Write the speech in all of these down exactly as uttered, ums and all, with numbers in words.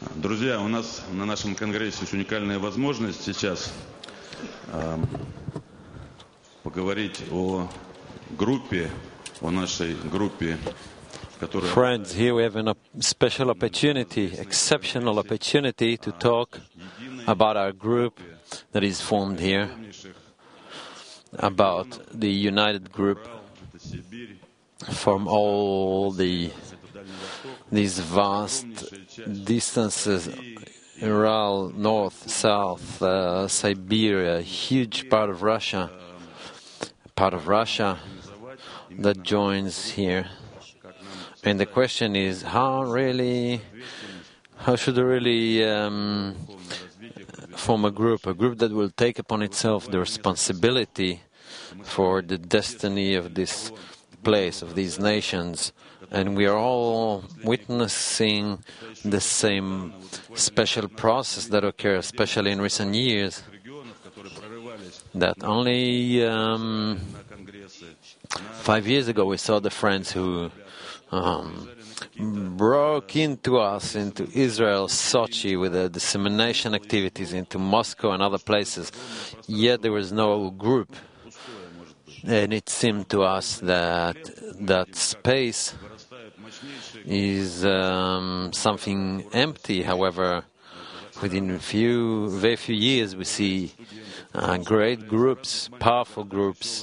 Друзья, у нас на нашем конгрессе есть уникальная возможность сейчас э, поговорить о группе, о нашей группе, которая... Friends, here we have a special opportunity, exceptional opportunity to talk about our group that is formed here, about the united group from all the these vast distances, Ural, north, south, uh, Siberia, a huge part of Russia, part of Russia that joins here. And the question is, how really, how should we really um, form a group, a group that will take upon itself the responsibility for the destiny of this place, of these nations. And we are all witnessing the same special process that occurs, especially in recent years, that only um, five years ago we saw the friends who um, broke into us, into Israel, Sochi, with the dissemination activities, into Moscow and other places. Yet there was no group. And it seemed to us that that space is um, something empty. However, within a few, very few years, we see uh, great groups, powerful groups,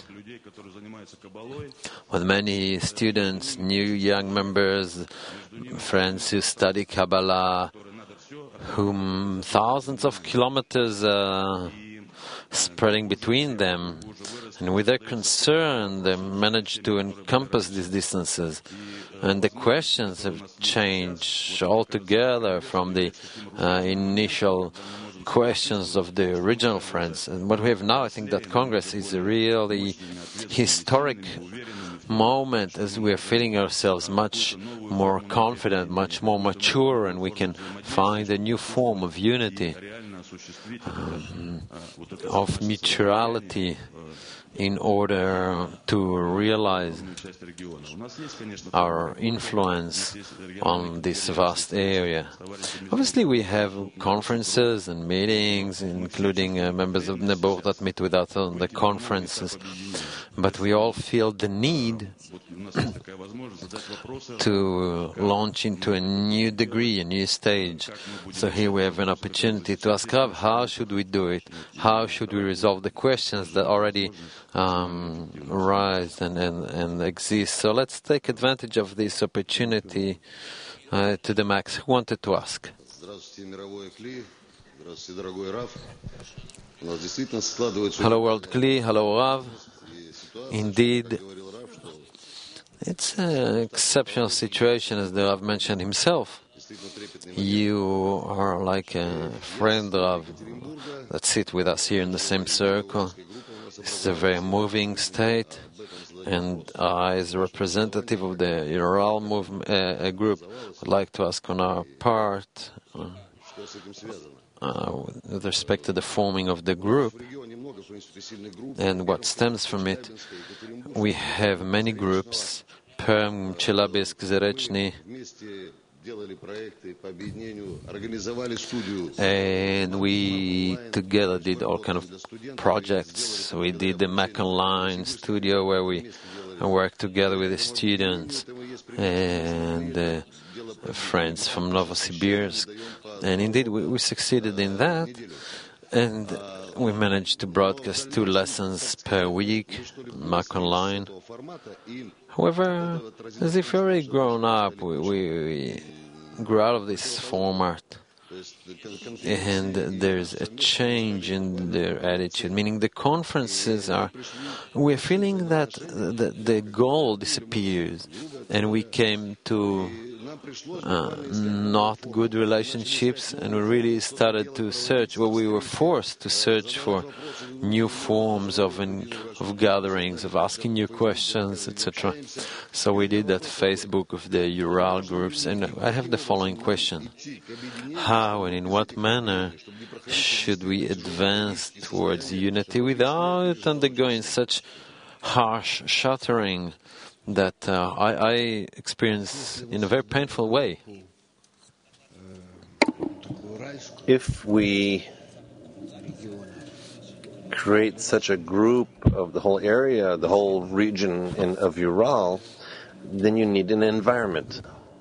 with many students, new young members, friends who study Kabbalah, whom thousands of kilometers uh, spreading between them. And with their concern, they managed to encompass these distances. And the questions have changed altogether from the uh, initial questions of the original friends. And what we have now, I think that Congress is a really historic moment, as we are feeling ourselves much more confident, much more mature, and we can find a new form of unity, um, of mutuality, in order to realize our influence on this vast area. Obviously, we have conferences and meetings, including uh, members of Nebor that meet with us on the conferences, but we all feel the need to launch into a new degree, a new stage. So here we have an opportunity to ask Rav, how should we do it? How should we resolve the questions that already um, arise and, and, and exist? So let's take advantage of this opportunity uh, to the max. Who wanted to ask? Hello, World Kli. Hello, Rav. Indeed, it's an exceptional situation, as the Rav mentioned himself. You are like a friend, Rav, that sit with us here in the same circle. It's a very moving state, and I, as a representative of the Ural movement, uh, group, would like to ask on our part, uh, uh, with respect to the forming of the group and what stems from it. We have many groups, Perm, Chelyabinsk, Zarechny, and we together did all kind of projects. We did the Mac Online studio where we worked together with the students and uh, friends from Novosibirsk, and indeed we, we succeeded in that, and we managed to broadcast two lessons per week, Mac Online. However, as if we've already grown up, we, we, we grew out of this format, and there's a change in their attitude, meaning the conferences are, we're feeling that the, the goal disappears, and we came to Uh, not good relationships, and we really started to search, well, we were forced to search for new forms of, in, of gatherings, of asking new questions, et cetera. So we did that Facebook of the Ural groups, and I have the following question. How and in what manner should we advance towards unity without undergoing such harsh shattering that uh, I, I experience in a very painful way? If we create such a group of the whole area, the whole region in, of Ural, then you need an environment,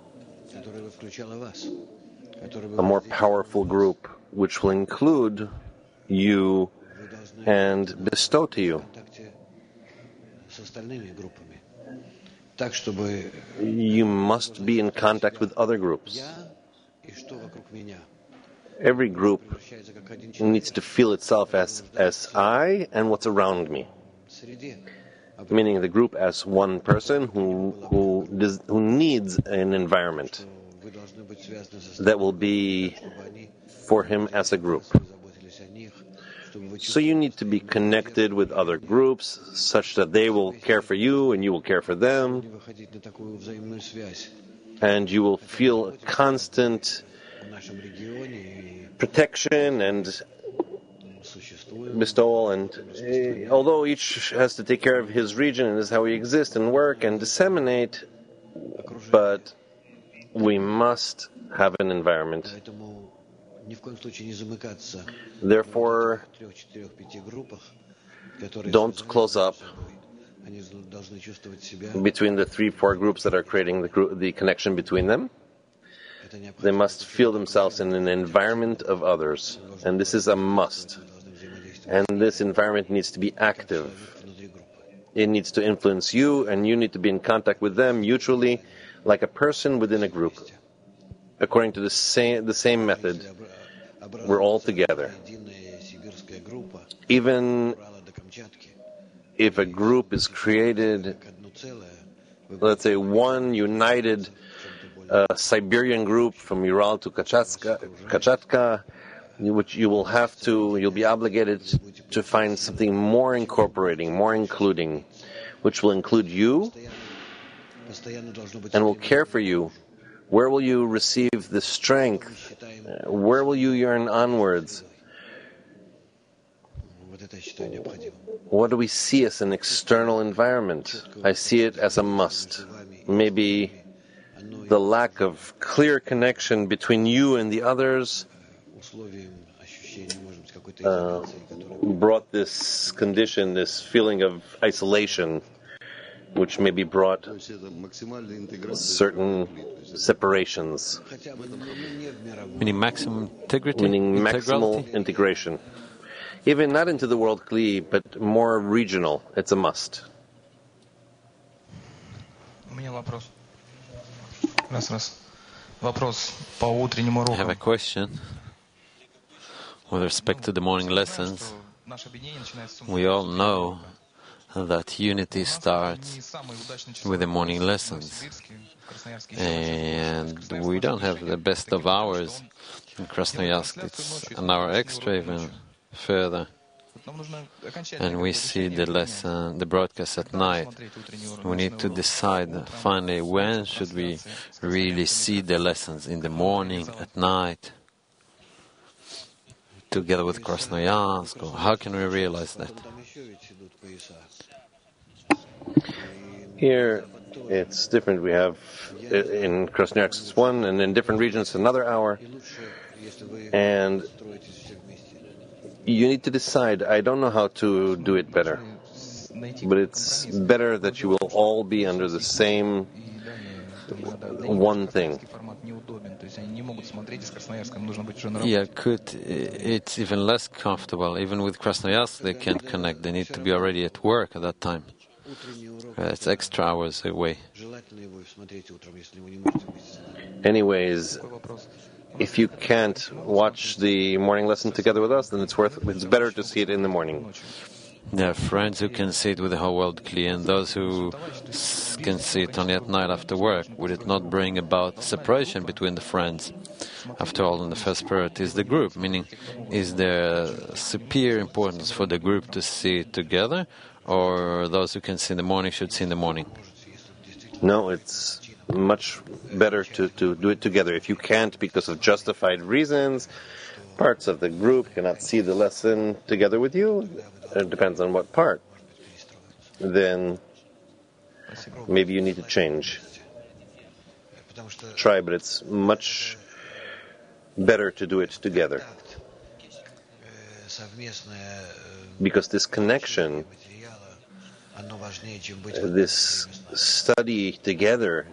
a more powerful group, which will include you and bestow to you. You must be in contact with other groups. Every group needs to feel itself as, as I and what's around me. Meaning the group as one person who, who, does, who needs an environment that will be for him as a group. So you need to be connected with other groups such that they will care for you and you will care for them, and you will feel a constant protection and bestowal. And uh, although each has to take care of his region and this is how we exist and work and disseminate, but we must have an environment. Therefore, don't close up between the three, four groups that are creating the, group, the connection between them. They must feel themselves in an environment of others, and this is a must. And this environment needs to be active. It needs to influence you, and you need to be in contact with them mutually, like a person within a group. According to the same, the same method, we're all together. Even if a group is created, let's say one united uh, Siberian group from Ural to Kamchatka, which you will have to, you'll be obligated to find something more incorporating, more including, which will include you and will care for you. Where will you receive the strength? Where will you yearn onwards? What do we see as an external environment? I see it as a must. Maybe the lack of clear connection between you and the others uh, brought this condition, this feeling of isolation, which maybe brought certain separations. Meaning maximum integrity? Meaning maximal integration. Even not into the world Kli, but more regional. It's a must. У меня вопрос. Раз, раз. Вопрос по утреннему I have a урокам. question with respect to the morning lessons. We all know that unity starts with the morning lessons, and we don't have the best of hours in Krasnoyarsk. It's an hour extra, even further, and we see the lesson, the broadcast at night. We need to decide finally when should we really see the lessons, in the morning, at night, together with Krasnoyarsk, or how can we realize that? Here, it's different. We have, in Krasnoyarsk it's one, and in different regions another hour. And you need to decide. I don't know how to do it better, but it's better that you will all be under the same one thing. Yeah, could it's even less comfortable. Even with Krasnoyarsk, they can't connect. They need to be already at work at that time. Uh, it's extra hours away. Anyways, if you can't watch the morning lesson together with us, then it's worth. It's better to see it in the morning. There are friends who can see it with the whole world clear, and those who s- can see it only at night after work. Would it not bring about separation between the friends? After all, in the first priority is the group, meaning is there superior importance for the group to see it together, or those who can see in the morning should see in the morning? No, it's much better to, to do it together. If you can't, because of justified reasons, parts of the group cannot see the lesson together with you, it depends on what part, then maybe you need to change. Try, but it's much better to do it together. Because this connection, this study together,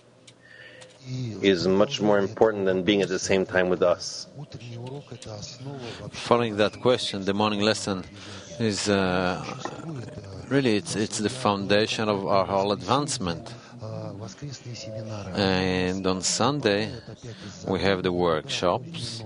is much more important than being at the same time with us. Following that question, the morning lesson is uh, really it's it's the foundation of our whole advancement. And on Sunday we have the workshops.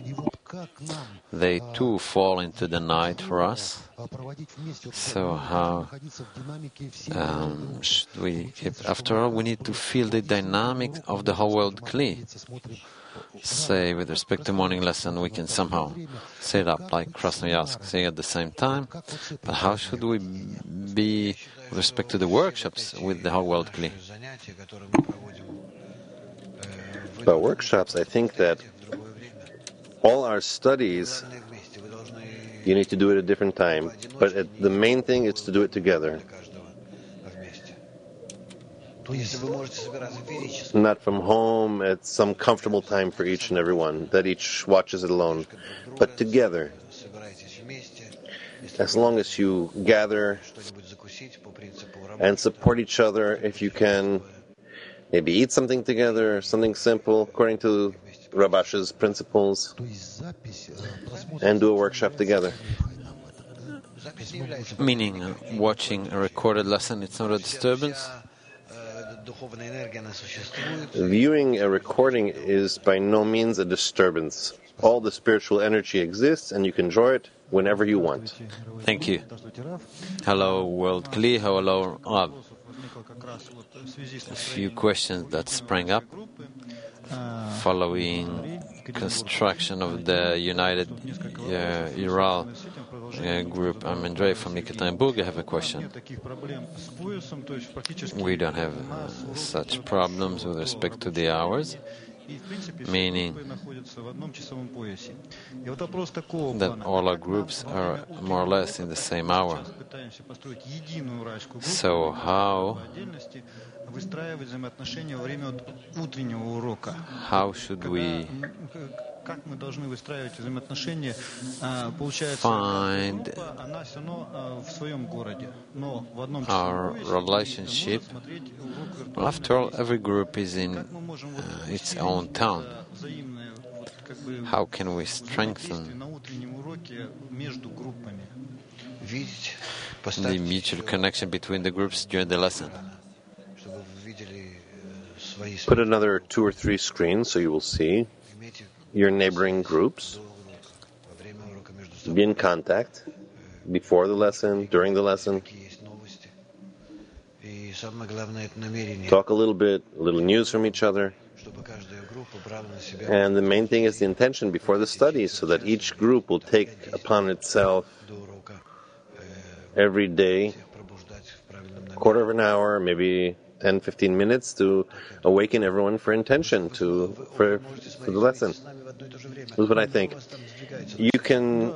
They too fall into the night for us. So how um, should we keep? After all, we need to feel the dynamic of the whole world Kli. Say, with respect to morning lesson, we can somehow set up like Krasnoyarsk, saying at the same time. But how should we be with respect to the workshops with the whole world Kli? About workshops, I think that all our studies, you need to do it at a different time. But at the main thing is to do it together. Not from home at some comfortable time for each and every one, that each watches it alone, but together. As long as you gather and support each other, if you can, maybe eat something together, something simple, according to Rav Asher's principles, and do a workshop together. Meaning, uh, watching a recorded lesson, it's not a disturbance? Viewing a recording is by no means a disturbance. All the spiritual energy exists, and you can enjoy it whenever you want. Thank you. Hello, World Kli. Hello, Rav. A few questions that sprang up following construction of the United uh, Ural uh, group. I'm Andrei from Yekaterinburg. I have a question. We don't have uh, such problems with respect to the hours, meaning that all our groups are more or less in the same hour. So how How should we find our relationship? Well, after all, every group is in uh, its own town. How can we strengthen the mutual connection between the groups during the lesson? Put another two or three screens so you will see your neighboring groups. Be in contact before the lesson, during the lesson. Talk a little bit, a little news from each other. And the main thing is the intention before the study, so that each group will take upon itself every day, quarter of an hour, maybe ten, fifteen minutes, to awaken everyone for intention, to for, for the lesson. This is what I think. You can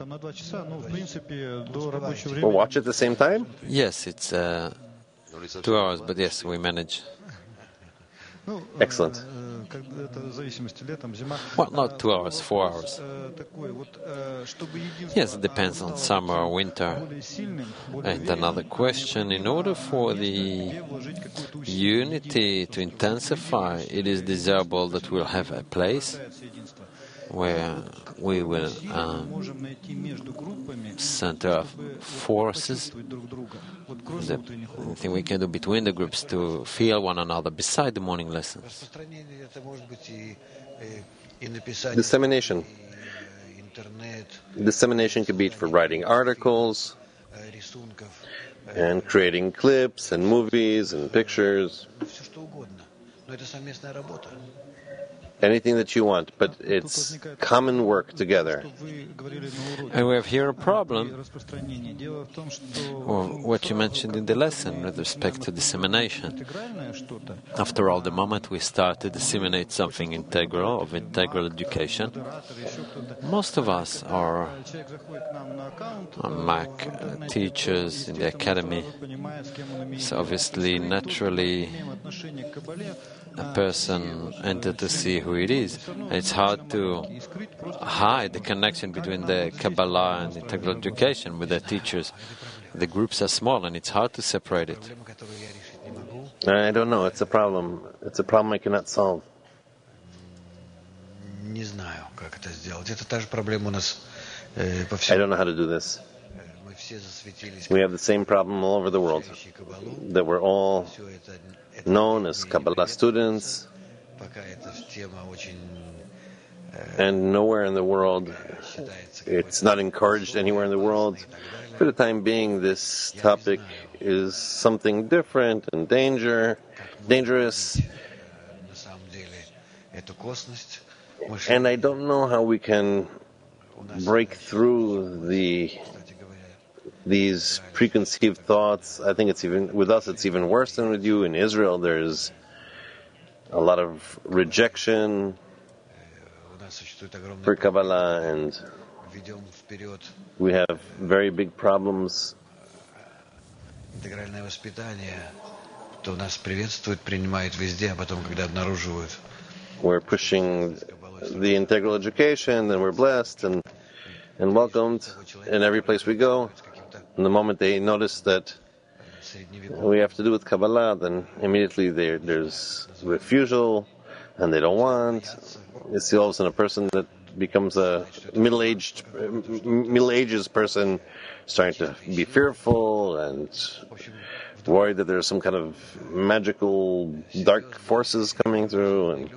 well, watch at the same time? Yes, it's uh, two hours, but yes, we manage. Excellent. Well, not two hours, four hours. Yes, it depends on summer or winter. And another question, in order for the unity to intensify, it is desirable that we'll have a place where we will um, center of forces, the thing we can do between the groups to feel one another beside the morning lessons. Dissemination. Dissemination could be for writing articles and creating clips and movies and pictures. Anything that you want, but it's common work together. And we have here a problem, or what you mentioned in the lesson with respect to dissemination. After all, the moment we start to disseminate something integral, of integral education, most of us are Mac teachers in the academy, so obviously, naturally, a person entered to see who it is. And it's hard to hide the connection between the Kabbalah and integral education with the teachers. The groups are small and it's hard to separate it. I don't know. It's a problem. It's a problem I cannot solve. I don't know how to do this. We have the same problem all over the world, that we're all known as Kabbalah students, and nowhere in the world, it's not encouraged anywhere in the world. For the time being, this topic is something different and danger, dangerous. And I don't know how we can break through the these preconceived thoughts. I think it's even with us it's even worse than with you. In Israel there's a lot of rejection for Kabbalah, and we have very big problems. We're pushing the integral education, and we're blessed and and welcomed in every place we go. And the moment they notice that we have to do with Kabbalah, then immediately there, there's refusal, and they don't want. You see all of a sudden a person that becomes a middle-aged, middle-ages person starting to be fearful and worried that there's some kind of magical dark forces coming through, and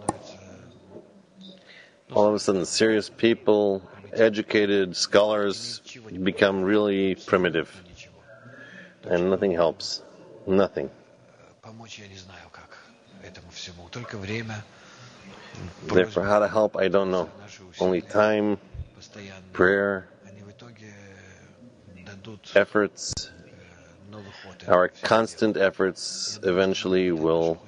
all of a sudden serious people, educated scholars, become really primitive, and nothing helps. Nothing. Therefore, how to help, I don't know. Only time, prayer, efforts, our constant efforts eventually will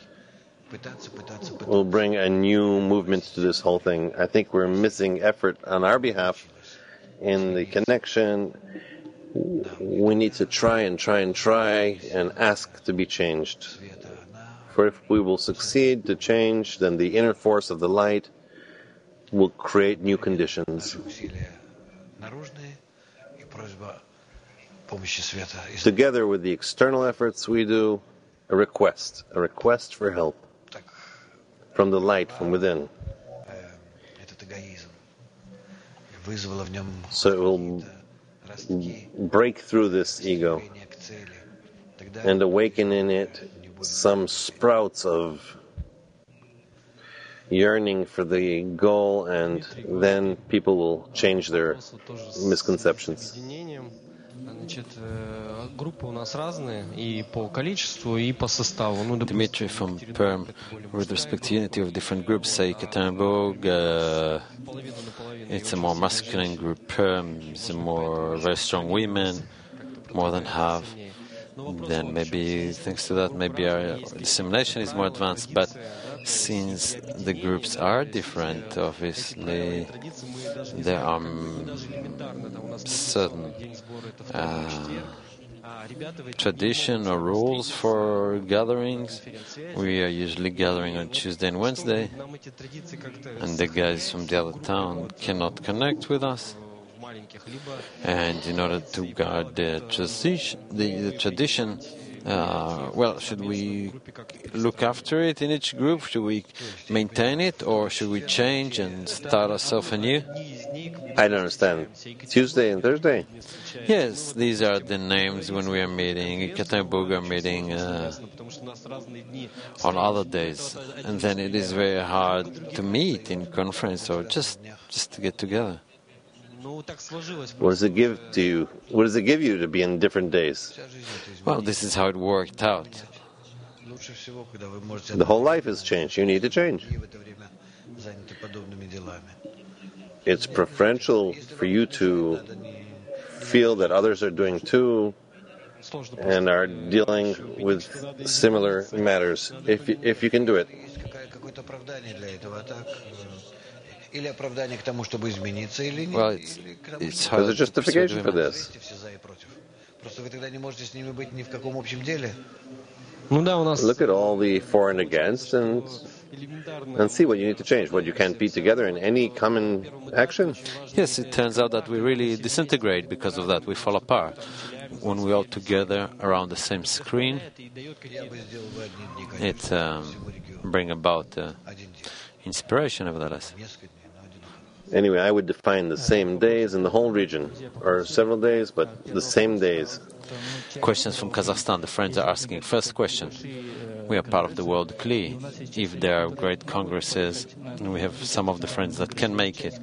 will bring a new movement to this whole thing. I think we're missing effort on our behalf in the connection. We need to try and try and try and ask to be changed. For if we will succeed to change, then the inner force of the light will create new conditions. Together with the external efforts we do, a request, a request for help from the light from within. So it will break through this ego and awaken in it some sprouts of yearning for the goal, and then people will change their misconceptions. Dmitry from Perm, with respect to unity of different groups, say Ekaterinburg, uh, it's a more masculine group. Perm is a more very strong women, more than half. Then maybe thanks to that, maybe our dissemination is more advanced. But since the groups are different, obviously there are certain uh, tradition or rules for gatherings. We are usually gathering on Tuesday and Wednesday, and the guys from the other town cannot connect with us. And in order to guard the tradition, the, the tradition, uh, well, should we look after it in each group? Should we maintain it, or should we change and start ourselves anew? I don't understand. Tuesday and Thursday? Yes, these are the names when we are meeting. Ekaterinburg are meeting uh, on other days, and then it is very hard to meet in conference or just just to get together. What does it give to you? What does it give you to be in different days? Well, this is how it worked out. The whole life has changed. You need to change. It's preferential for you to feel that others are doing too and are dealing with similar matters, if you, if you can do it. Well, it's, it's hard. There's a justification for this. Ну да, у нас Look at all the for and against, and and see what you need to change, what you can't be together in any common action. Yes, it turns out that we really disintegrate because of that. We fall apart. When we're all together around the same screen, it um, brings about uh, inspiration, nevertheless. Anyway, I would define the same days in the whole region, or several days, but the same days. Questions from Kazakhstan. The friends are asking. First question. We are part of the World Kli. If there are great congresses, and we have some of the friends that can make it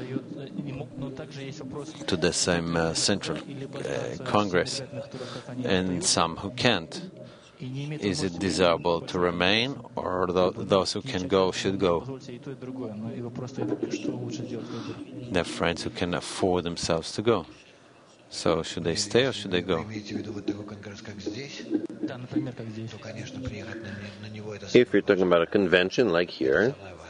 to the same uh, central uh, congress, and some who can't, is it desirable to remain, or th those who can go should go? There are friends who can afford themselves to go. So should they stay or should they go? If you're talking about a convention like here,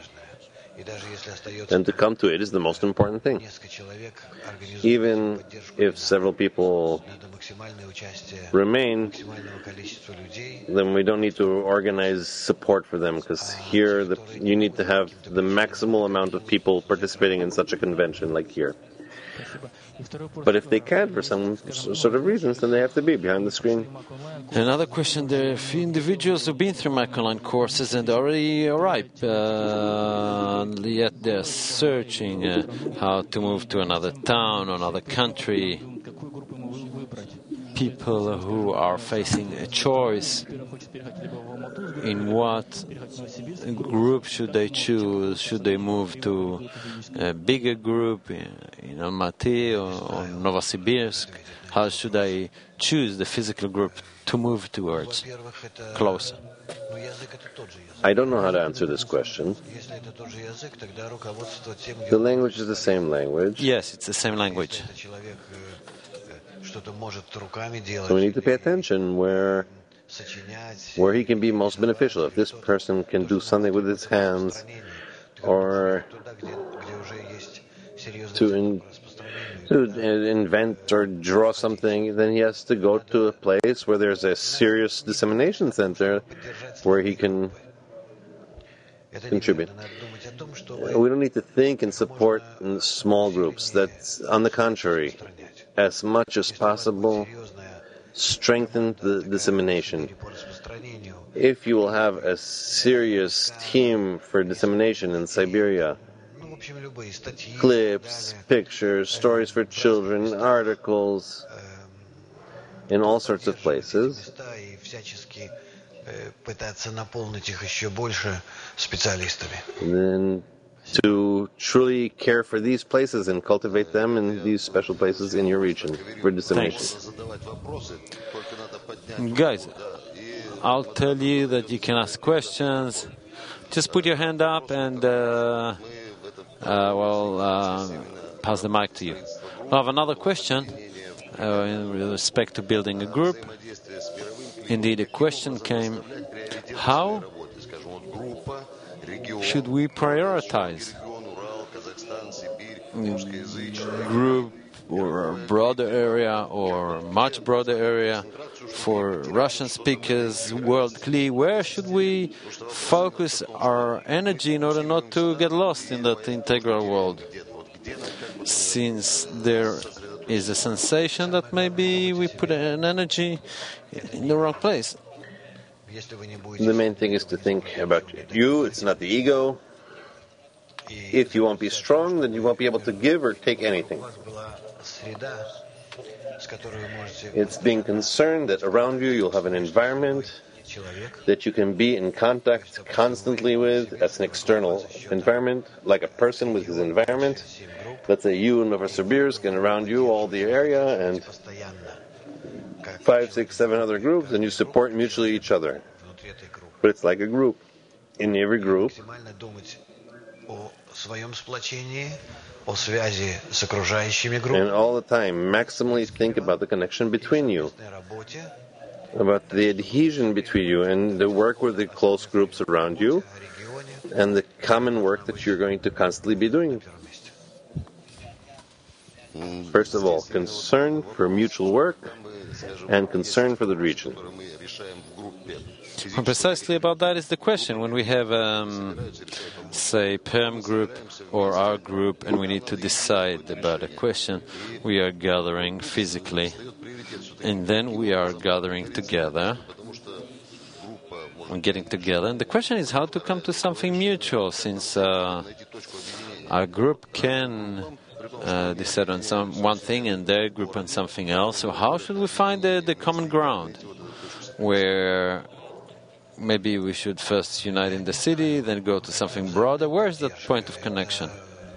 then to come to it is the most important thing. Even if several people remain, then we don't need to organize support for them, because here the, you need to have the maximal amount of people participating in such a convention like here. But if they can't, for some sort of reasons, then they have to be behind the screen. Another question, there are a few individuals who've been through Microline courses and already ripe, uh, yet they're searching uh, how to move to another town, another country. People who are facing a choice, in what group should they choose? Should they move to a bigger group in, in Almaty or, or Novosibirsk? How should I choose the physical group to move towards, closer? I don't know how to answer this question. The language is the same language. Yes, it's the same language. So we need to pay attention where where he can be most beneficial. If this person can do something with his hands, or to, in, to invent or draw something, then he has to go to a place where there's a serious dissemination center where he can contribute. We don't need to think and support in small groups. That's on the contrary. As much as possible, strengthen the dissemination. If you will have a serious team for dissemination in Siberia, clips, pictures, stories for children, articles, in all sorts of places, then to truly care for these places and cultivate them in these special places in your region for dissemination. Thanks. Guys, I'll tell you that you can ask questions. Just put your hand up and uh, uh, well, uh, pass the mic to you. I have another question uh, in respect to building a group. Indeed, a question came: how should we prioritize group or a broader area or much broader area for Russian speakers, World Kli? Where should we focus our energy in order not to get lost in that integral world? Since there is a sensation that maybe we put an energy in the wrong place. The main thing is to think about you. It's not the ego. If you won't be strong, then you won't be able to give or take anything. It's being concerned that around you you'll have an environment that you can be in contact constantly with. That's an external environment, like a person with his environment. Let's say you in Novosibirsk, and around you all the area, and five, six, seven other groups, and you support mutually each other. But it's like a group. In every group, and all the time, maximally think about the connection between you, about the adhesion between you, and the work with the close groups around you, and the common work that you're going to constantly be doing. First of all, concern for mutual work and concern for the region. Well, precisely about that is the question. When we have, um, say, Perm group or our group, and we need to decide about a question, we are gathering physically, and then we are gathering together, and getting together. And the question is how to come to something mutual, since uh, our group can uh, decide on some one thing and their group on something else. So how should we find the, the common ground, where maybe we should first unite in the city, then go to something broader? Where is that point of connection?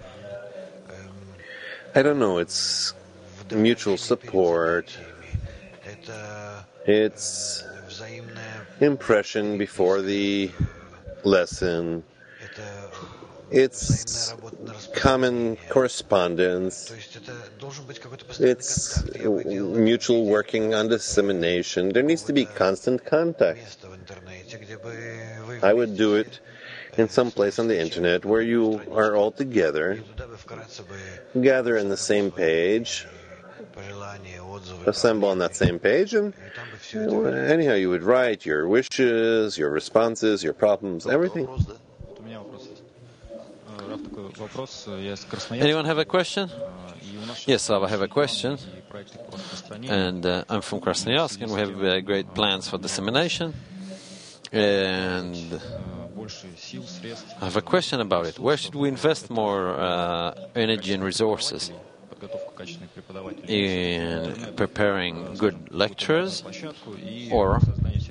I don't know. It's mutual support. It's impression before the lesson. It's common correspondence. It's mutual working on dissemination. There needs to be constant contact. I would do it in some place on the internet where you are all together, gather in the same page, assemble on that same page, and anyhow you would write your wishes, your responses, your problems, everything. Anyone have a question? Yes, I have a question. And uh, I'm from Krasnoyarsk, and we have uh, great plans for dissemination. And I have a question about it. Where should we invest more uh, energy and resources? In preparing good lectures, or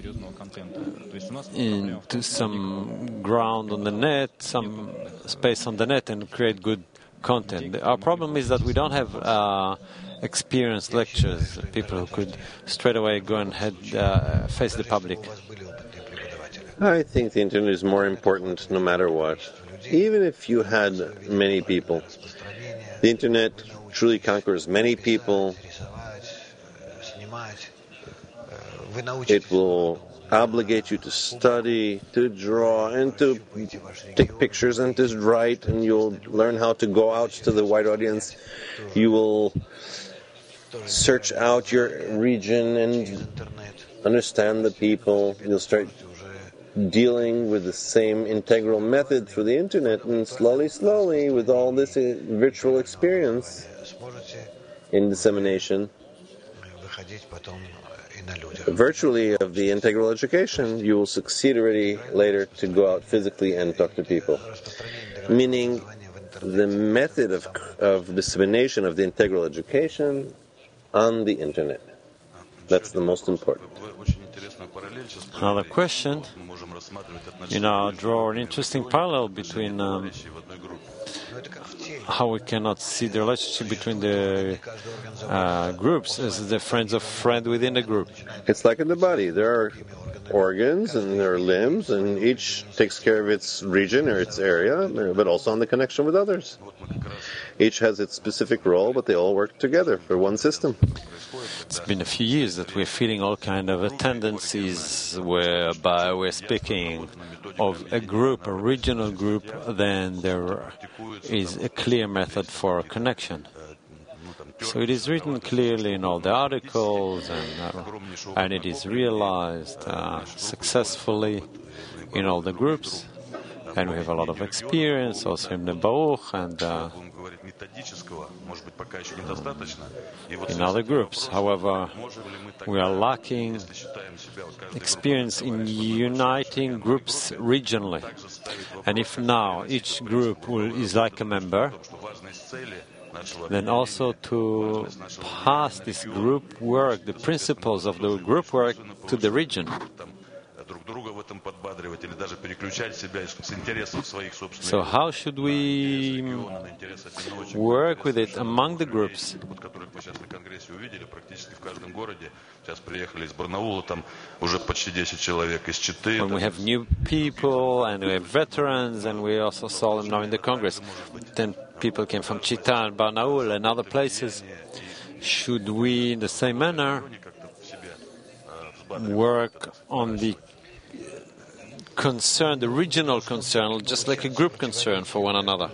into some ground on the net, some space on the net, and create good content? Our problem is that we don't have uh, experienced lectures, people who could straight away go and head, uh, face the public. I think the internet is more important no matter what. Even if you had many people, the internet truly conquers many people. It will obligate you to study, to draw, and to take pictures and to write, and you'll learn how to go out to the wide audience. You will search out your region and understand the people. You'll start dealing with the same integral method through the internet, and slowly, slowly, with all this virtual experience in dissemination, virtually of the integral education, you will succeed already later to go out physically and talk to people. Meaning, the method of, of dissemination of the integral education on the internet. That's the most important. Another question. You know, draw an interesting parallel between um, how we cannot see the relationship between the uh, groups as the friends of friend within the group. It's like in the body. There are organs and there are limbs, and each takes care of its region or its area, but also on the connection with others. Each has its specific role, but they all work together for one system. It's been a few years that we're feeling all kind of tendencies whereby we're speaking of a group, a regional group, then there is a clear method for connection. So it is written clearly in all the articles, and, uh, and it is realized uh, successfully in all the groups. And we have a lot of experience also in the Baruch and uh, in other groups. However, we are lacking experience in uniting groups regionally. And if now each group will, is like a member, then also to pass this group work, the principles of the group work, to the region. So how should we work with it among the groups? When we have new people and we have veterans, and we also saw them now in the Congress, then people came from Chita and Barnaul and other places. Should we, in the same manner, work on the concern, the regional concern, just like a group concern for one another?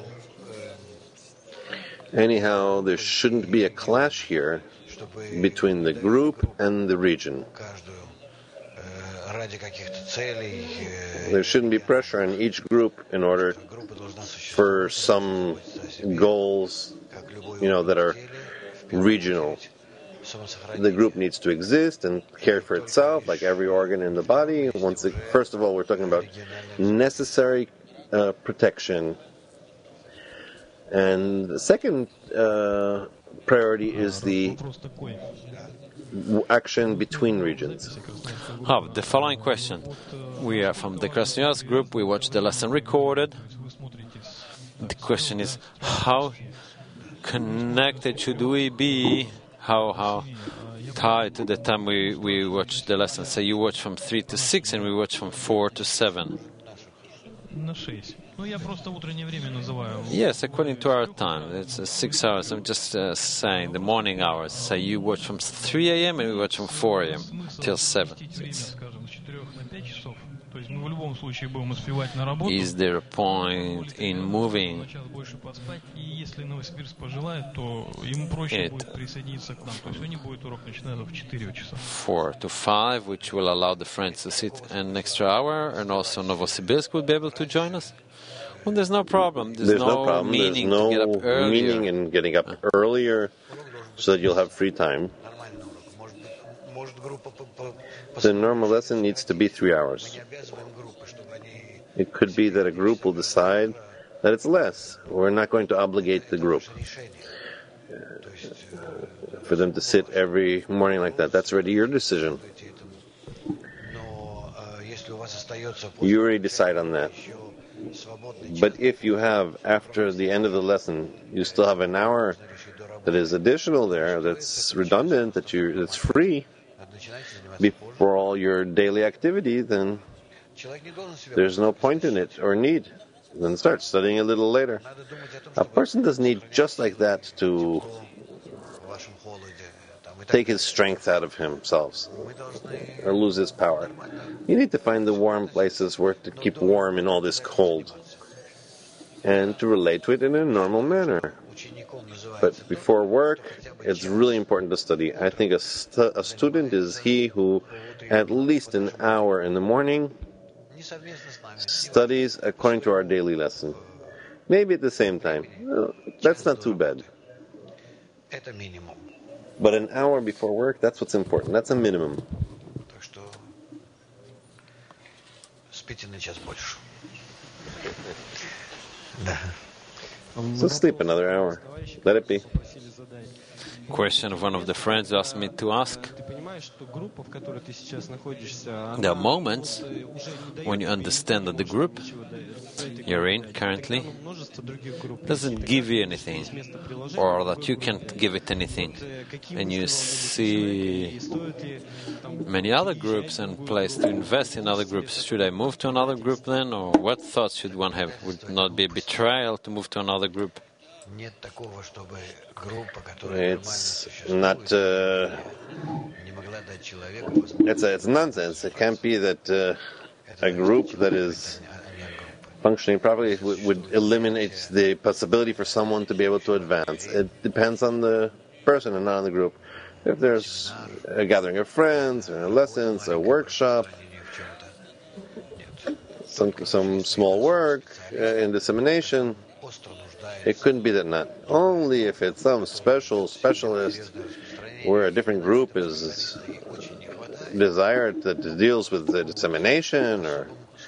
Anyhow, there shouldn't be a clash here between the group and the region. There shouldn't be pressure on each group in order for some goals, you know, that are regional. The group needs to exist and care for itself, like every organ in the body. Once, it, first of all, we're talking about necessary uh, protection, and the second uh, priority is the action between regions. Oh, the following question. We are from the Krasnoyarsk group. We watched the lesson recorded. The question is, how connected should we be? How how tied to the time we, we watch the lesson? Say you watch from three to six and we watch from four to seven. Yes, according to our time. It's uh, six hours. I'm just uh, saying the morning hours. Say you watch from three a m and we watch from four a m till seven. It's, is there a point in moving it four to five, which will allow the friends to sit an extra hour, and also Novosibirsk would be able to join us? Well, there's no problem. There's, there's no, no problem. meaning there's no to get up earlier. meaning in getting up earlier so that you'll have free time. The normal lesson needs to be three hours. It could be that a group will decide that it's less. We're not going to obligate the group uh, for them to sit every morning like that. That's already your decision. You already decide on that. But if you have, after the end of the lesson, you still have an hour that is additional there, that's redundant, that you that's free before all your daily activity, then there's no point in it or need. Then start studying a little later. A person doesn't need just like that to take his strength out of himself or lose his power. You need to find the warm places where to keep warm in all this cold and to relate to it in a normal manner. But before work, it's really important to study. I think a, stu- a student is he who, at least an hour in the morning, studies according to our daily lesson. Maybe at the same time. Well, that's not too bad. But an hour before work, that's what's important. That's a minimum. So sleep another hour. Let it be. Question of one of the friends asked me to ask. There are moments when you understand that the group you're in currently doesn't give you anything, or that you can't give it anything, and you see many other groups and place to invest in other groups. Should I move to another group then, or what thoughts should one have? Would it not be a betrayal to move to another group? It's not. Uh, it's a, it's nonsense. It can't be that uh, a group that is functioning properly would, would eliminate the possibility for someone to be able to advance. It depends on the person and not on the group. If there's a gathering of friends, or lessons, a workshop, some some small work uh, in dissemination. It couldn't be that not. Only if it's some special specialist where a different group is desired that deals with the dissemination, or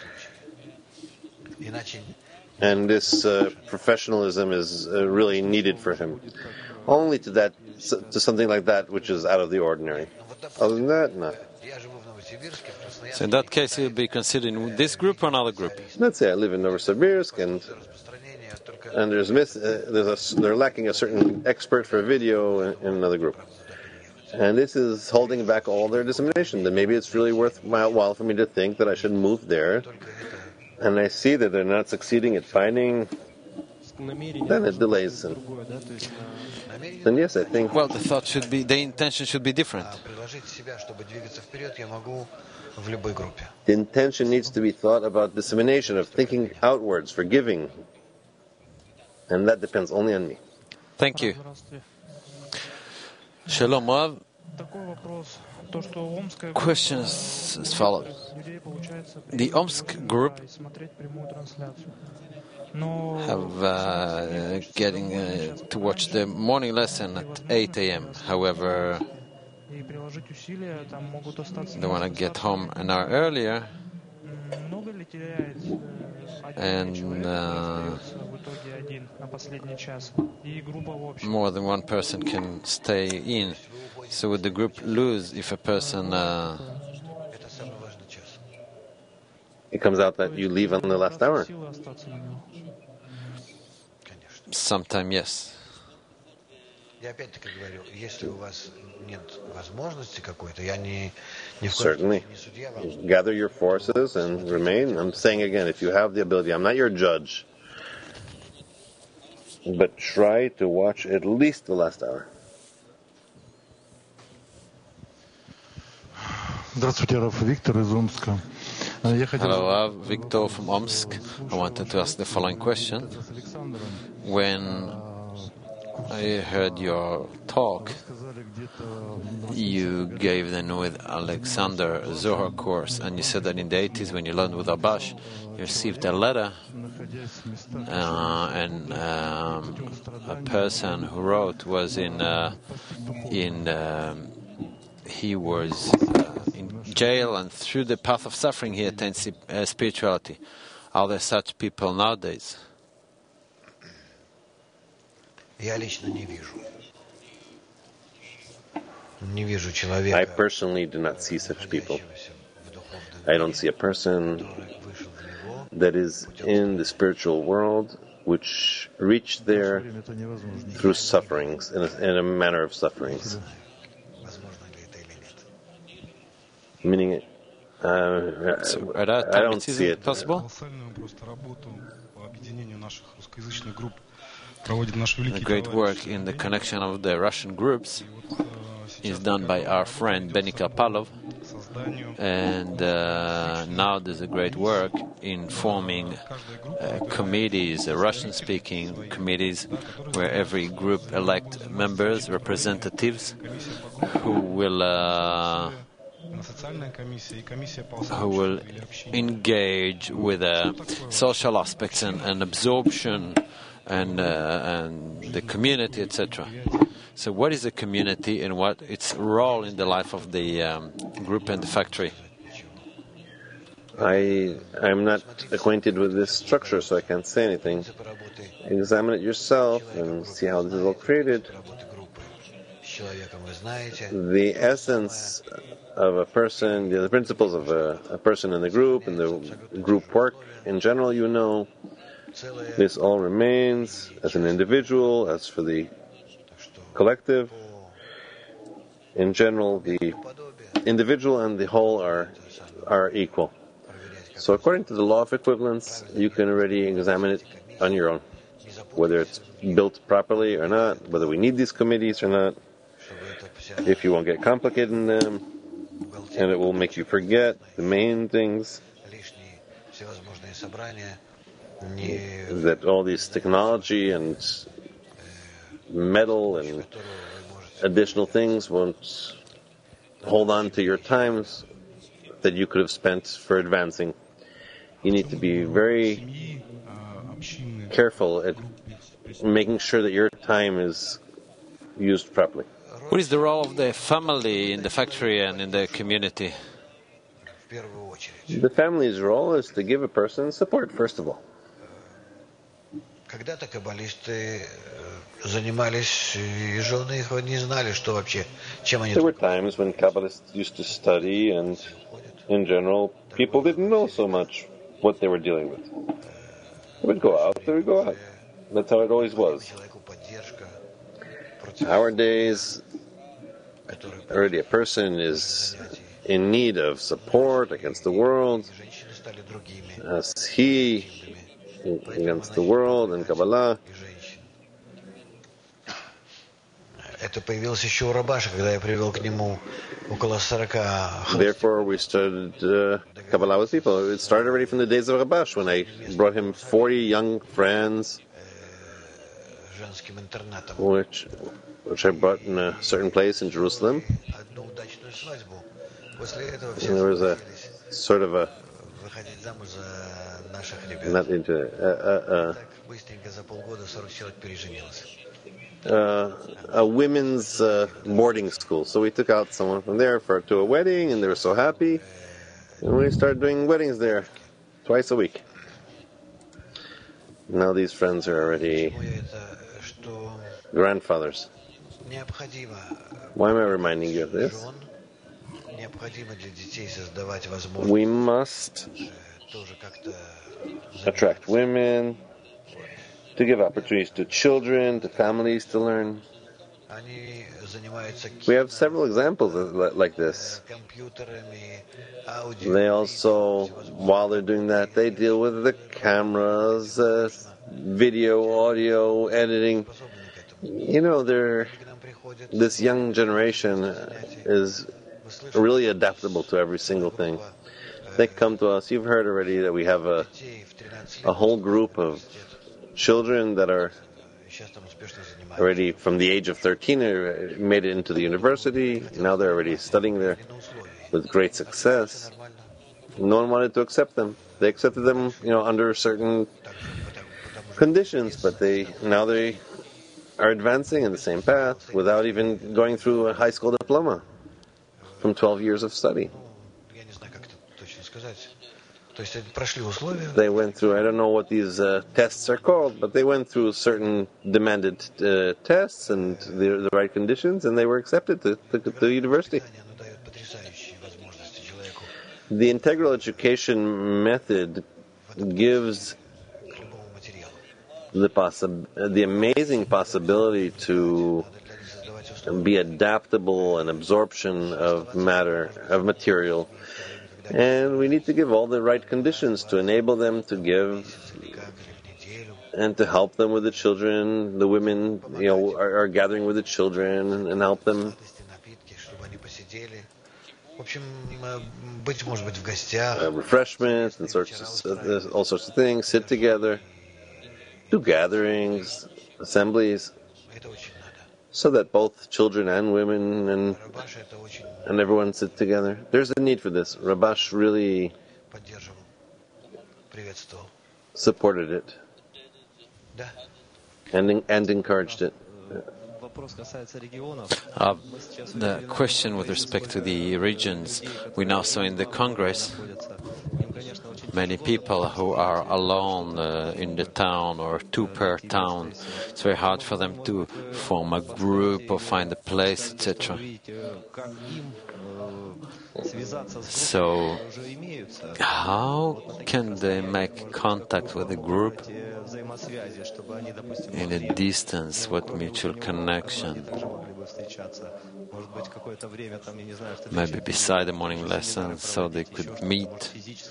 and this uh, professionalism is uh, really needed for him. Only to that, to something like that, which is out of the ordinary. Other than that, no. So in that case, he'll be considered in this group or another group? Let's say I live in Novosibirsk, and and there's miss, uh, there's a, they're lacking a certain expert for video in, in another group, and this is holding back all their dissemination. Then maybe it's really worthwhile for me to think that I should move there, and I see that they're not succeeding at finding. Then it delays, and then yes, I think. Well, the thought should be, the intention should be different. The intention needs to be thought about dissemination, of thinking outwards, for giving. And that depends only on me. Thank you. Shalom Rav. Questions as follows. The Omsk group have uh, getting uh, to watch the morning lesson at eight a m However, they want to get home an hour earlier, and uh, more than one person can stay in. So would the group lose if a person... Uh, It comes out that you leave on the last hour. Sometime, yes. Certainly. Gather your forces and remain. I'm saying again, if you have the ability, I'm not your judge, but try to watch at least the last hour. Здравствуйте, Раф. Виктор из Омска. Hello, uh, Victor from Omsk. I wanted to ask the following question. When I heard your talk, you gave the with Alexander Zohar course, and you said that in the eighties, when you learned with Abash, you received a letter, uh, and um, a person who wrote was in uh, in um, he was uh, in jail, and through the path of suffering, he attained uh, spirituality. Are there such people nowadays? I personally do not see such people. I don't see a person that is in the spiritual world which reached there through sufferings, in a, in a manner of sufferings. Meaning, uh, so at that I time, don't see it possible. The great work in the connection of the Russian groups is done by our friend Benika Palov, and uh, now there's a great work in forming uh, committees, uh, Russian-speaking committees, where every group elect members, representatives, who will uh, who will engage with uh, social aspects and, and absorption and uh, and the community, et cetera. So, what is the community and what its role in the life of the um, group and the factory? I I'm not acquainted with this structure, so I can't say anything. Examine it yourself and see how this is all created. The essence of a person, the principles of a, a person in the group and the group work in general, you know, this all remains as an individual, as for the collective. In general, the individual and the whole are are equal. So according to the law of equivalence, you can already examine it on your own, whether it's built properly or not, whether we need these committees or not, if you won't get complicated in them, and it will make you forget the main things, that all these technology and metal and additional things won't hold on to your times that you could have spent for advancing. You need to be very careful at making sure that your time is used properly. What is the role of the family in the factory and in the community? The family's role is to give a person support, first of all. Когда-то каббалисты занимались, и жены их не знали, что вообще, чем они... There were times when Kabbalists used to study, and in general, people didn't know so much what they were dealing with. They would go out, they would go out. That's how it always was. Nowadays, already a person is in need of support against the world, as he against the world and Kabbalah. Это появилось еще у Рабаша, когда я привел к нему около сорока. Therefore, we started uh, Kabbalah with people. It started already from the days of Rabash, when I brought him forty young friends. женским интернатом. which, which I brought in a certain place in Jerusalem. Одну удачную свадьбу. После этого все And there was a согласились sort of a, выходить замуж за наших ребят. not into it, a, Так быстренько за полгоda сорок человек переженилось. a, a, a women's uh, boarding school. So we took out someone from there for to a wedding, and they were so happy. And we started doing weddings there twice a week. Now these friends are already Почему я это, что grandfathers. необходимо Why am I reminding you of this? жен, необходимо для детей создавать возможность We must тоже как-то attract women, to give opportunities to children, to families to learn. Они занимаются We have several examples of, li- like this. компьютерами, аудио. They also, while they're doing that, they deal with the cameras, uh, video, audio, editing. You know, they're, К нам приходят, this young generation is вы слышите, really adaptable to every single thing. They come to us. You've heard already that we have a, детей в тринадцать a лет whole group of children that are сейчас там успешно занимаются. already from the age of thirteen uh, made it into the university. Now they're already studying there На условии. with great success. Нормально. No one wanted to accept them. They accepted them, you know, under certain Так, потому, потому что conditions, but they now they are advancing in the same path without even going through a high school diploma from twelve years of study. ну, я не знаю, как это точно сказать. То есть они прошли условия, They went through, I don't know what these uh, tests are called, but they went through certain demanded uh, tests and the, the right conditions, and they were accepted to, to, to the university. оно дает потрясающие возможности человеку The integral education method gives к любому материалу. the possi- the amazing possibility to Надо для них создавать условия, be adaptable and absorption of matter, of material. And we need to give all the right conditions to enable them to give как или в неделю. and to help them with the children. The women, you know, are, are gathering with the children and help them. Сладости, напитки, чтобы они посидели. В общем, э, быть, может быть, в гостях. Uh, refreshments and sorts of, uh, all sorts of things, sit together, do gatherings, assemblies, Это очень надо. so that both children and women and, Рабаша это очень and everyone sit together. There's a need for this. Rabash really поддерживал, приветствовал. supported it Да. and, and encouraged it. Uh, the question with respect to the regions, we now saw in the Congress many people who are alone uh, in the town or two per town. It's very hard for them to form a group or find a place, et cetera. So, how can they make contact with the group in a distance? What mutual connection? Maybe beside the morning lesson, so they could meet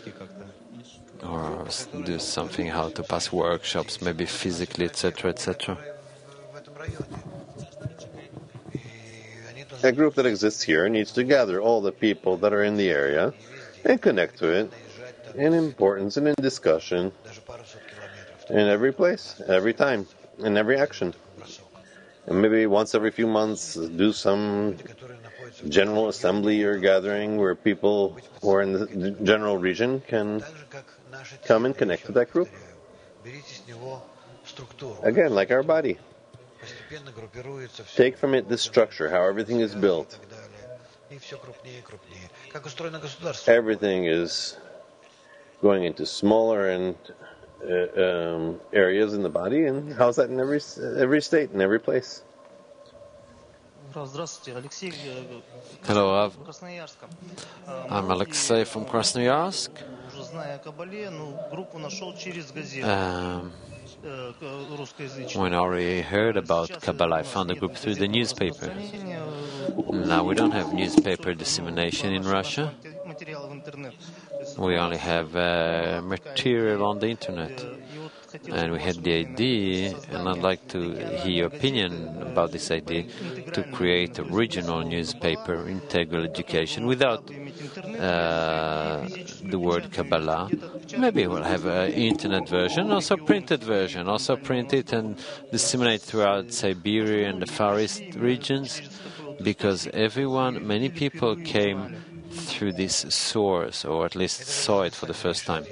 or s- do something, how to pass workshops, maybe physically, et cetera, et cetera. В этом районе. И они должны A group that exists here needs to gather all the people that are in the area and connect to it in importance and in discussion даже пару сот километров. in every place, every time, in every action. And maybe once every few months do some Которые находятся general assembly or gathering where people who are in the general region can так же, как наши come and connect to that group. Берите с него структуру. Again, like our body. Постепенно группируется все. Take from it the structure, how everything is built. И так далее. И все крупнее и крупнее. Как устроено государство? Everything is going into smaller and uh, um, areas in the body, and how's that in every every state, in every place? Здравствуйте, Алексей, Hello, Rav. Красноярска. I'm Alexei from Krasnoyarsk. Уже зная о Кабале, ну, группу нашел через газету Um, э, к- русскоязычную. when I already heard about Kabbalah, I found the group through the newspaper. Распространение, Now we don't have newspaper dissemination in Russia. э, материалы в интернет. То есть, We only have uh, material on the internet. э, и вот хотел And we had the idea, and I'd like to hear your opinion about this idea, to create a regional newspaper, integral education, without uh, the word Kabbalah, Maybe we'll have an internet version, also printed version, also print it and disseminate throughout Siberia and the Far East regions, because everyone, many people came through this source, or at least saw it for the first time.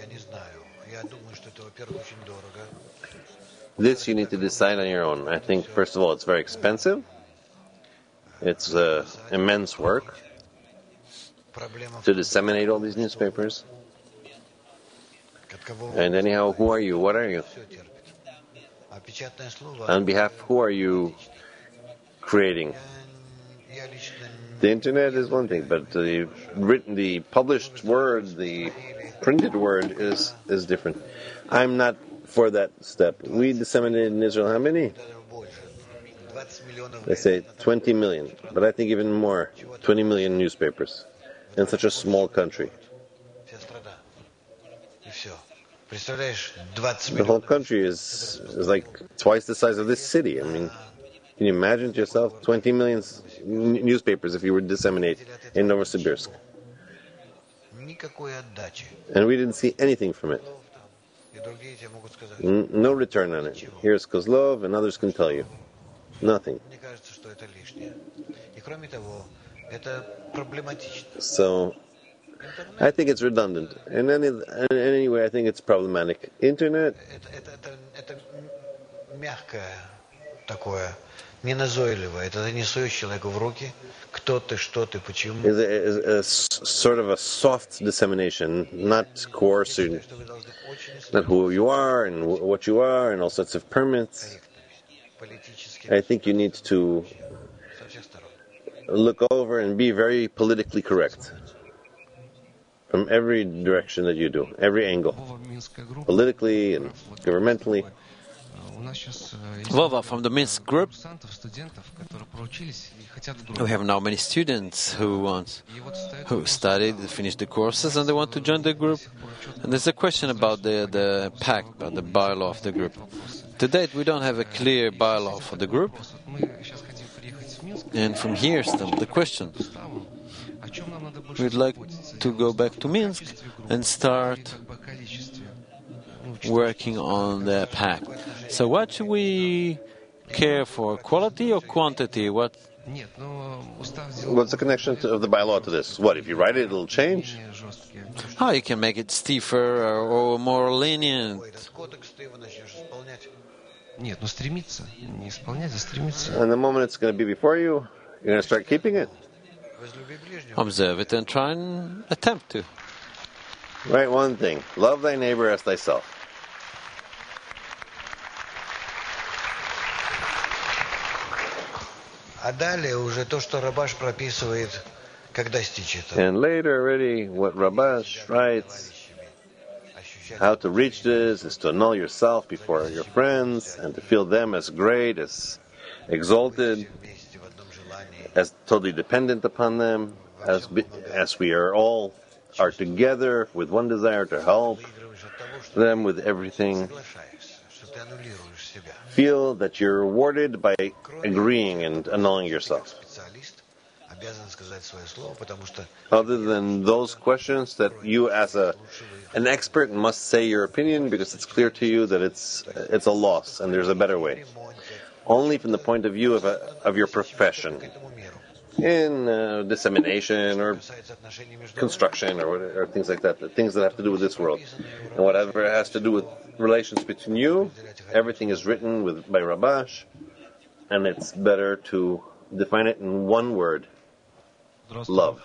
This you need to decide on your own. I think, first of all, it's very expensive. It's uh, immense work to disseminate all these newspapers. And anyhow, who are you? What are you? On behalf, who are you creating? The internet is one thing, but the written, the published word, the printed word is is different. I'm not for that step. We disseminated in Israel how many? They say twenty million, but I think even more, twenty million newspapers in such a small country. The whole country is, is like twice the size of this city. I mean, can you imagine to yourself twenty million n- newspapers if you were to disseminate in Novosibirsk? And we didn't see anything from it. N- no return on it. Here's Kozlov, and others can tell you. Nothing. So, I think it's redundant. And any, and anyway, I think it's problematic. Internet. Is a, is a s- sort of a soft dissemination, not coarse, or not who you are and wh- what you are, and all sorts of permits. I think you need to look over and be very politically correct from every direction that you do, every angle, politically and governmentally. Vova, from the Minsk group, we have now many students who want, who studied, finished the courses, and they want to join the group. And there's a question about the, the pact, about the bylaw of the group. To date, we don't have a clear bylaw for the group. And from here stems the question. We'd like to go back to Minsk and start working on the pact. So what should we care for, quality or quantity? What? What's the connection to, of the bylaw to this? What, if you write it, it'll change? How you can make it stiffer or, or more lenient? Нет, ну стремиться, не исполнять, а стремиться. And the moment it's going to be before you, you're going to start keeping it. Observe it and try and attempt to. Right, one thing. Love thy neighbor as thyself. А далее уже то, что Рабаш прописывает, как достичь этого. And later already, what Rabash writes, how to reach this is to annul yourself before your friends and to feel them as great, as exalted, as totally dependent upon them, as be, as we are all are together with one desire to help them with everything. Feel that you're rewarded by agreeing and annulling yourself. Other than those questions that you as a an expert must say your opinion because it's clear to you that it's it's a loss and there's a better way. Only from the point of view of a, of your profession, in uh, dissemination or construction or, or things like that, the things that have to do with this world, and whatever has to do with relations between you, everything is written with by Rabash, and it's better to define it in one word. Love.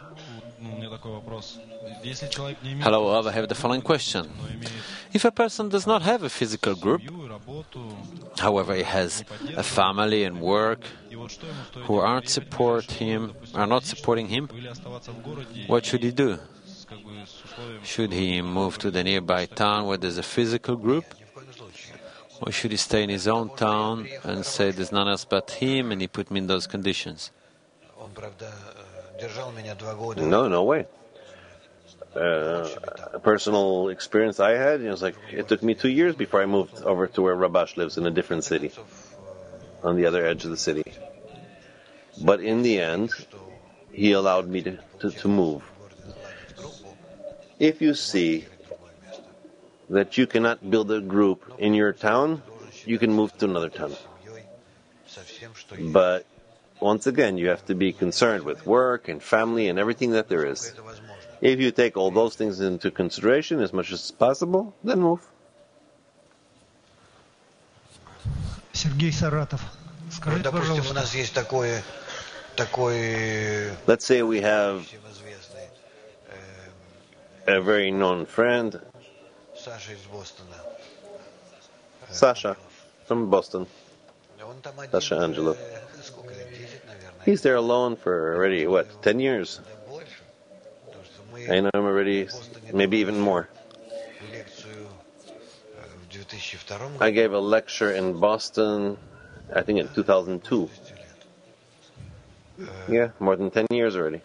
Hello, I have the following question. If a person does not have a physical group, however, he has a family and work who aren't support him, are not supporting him, what should he do? Should he move to the nearby town where there's a physical group? Or should he stay in his own town and say there's none else but him and he put me in those conditions? No, no way. Uh, a personal experience I had, you know, it's like it took me two years before I moved over to where Rabash lives in a different city, on the other edge of the city. But in the end, he allowed me to, to, to move. If you see that you cannot build a group in your town, you can move to another town. But once again, you have to be concerned with work and family and everything that there is. If you take all those things into consideration as much as possible, then move. Сергей Саратов. Скажите, Допустим, у нас есть такой, такой Let's say we have a very known friend, Саша из Бостона. Sasha from Boston. Он там один, Sasha Angelov. э, сколько лет, десять, наверное, He's there alone for already, what, ten years? да больше. Потому что мы I know him already, maybe even more. лекцию э, в две тысячи втором I году. gave a lecture in Boston, I think in two thousand two. Yeah, more than ten years already.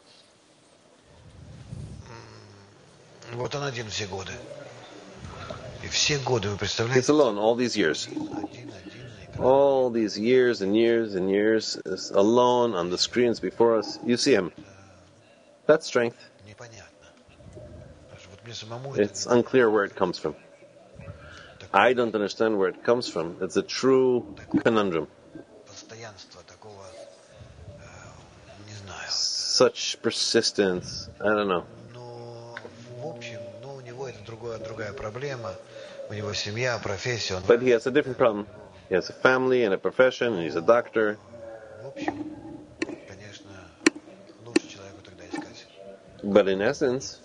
Вот он один все годы. И все годы, вы He's представляете? alone all these years. Один, один, на экране. All these years and years and years is alone on the screens before us. You see him. That's strength. Непонятно. Потому что вот мне самому это It's unclear where it comes from. I don't understand where it comes from. It's a true conundrum. постоянство такого, э, не знаю. Such persistence. I don't know. Но в общем, ну у него это другая, другая проблема. У него семья, профессия. Он, But he has a different problem. He has a family and a profession, and he's a doctor. в общем, конечно, лучше человеку тогда искать. But in essence,